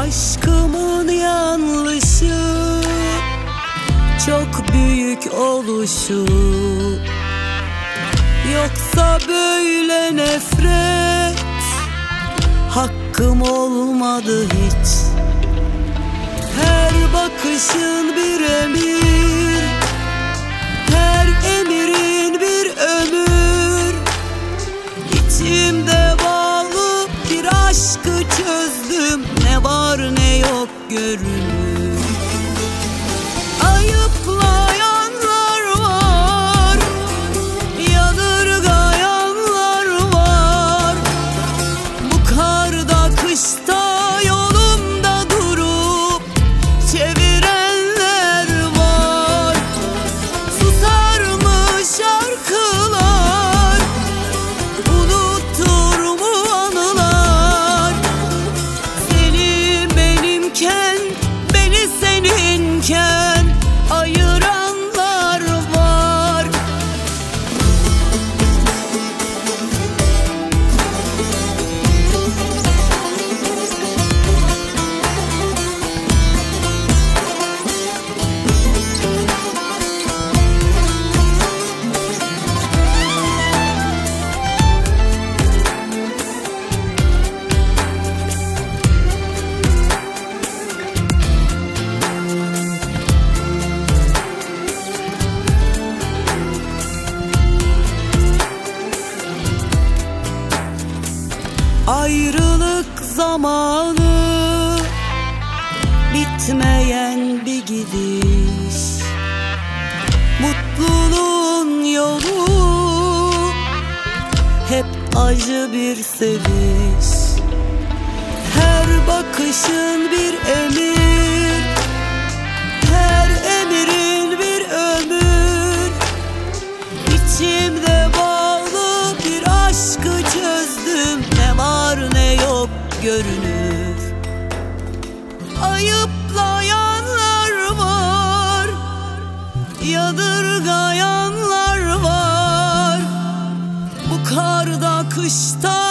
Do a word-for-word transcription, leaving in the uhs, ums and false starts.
Aşkımın yanlışı çok büyük oluşu, yoksa böyle nefret hakkım olmadı hiç. Her bakışın bir emir, her emirin bir ömür. İçimde bağlı bir aşkı çözdüm, ne var ne yok görünür. Ayıplayanlar var, yadırgayanlar var. Bu karda kışta yolumda durup çevirenler var. Susar mı şarkılar, unutur mu anılar? Seni benimken, beni seninken ayıranlar var. Ayrılık zamanı, bitmeyen bir gidiş. Mutluluğun yolu hep acı bir seviş. Her bakışın bir emir, her emirin bir ömür. İçimde bağlı bir aşkı çözdüm, ne var ne yok görünür. Ayıplayanlar var, yadırgayanlar var. Bu karda kışta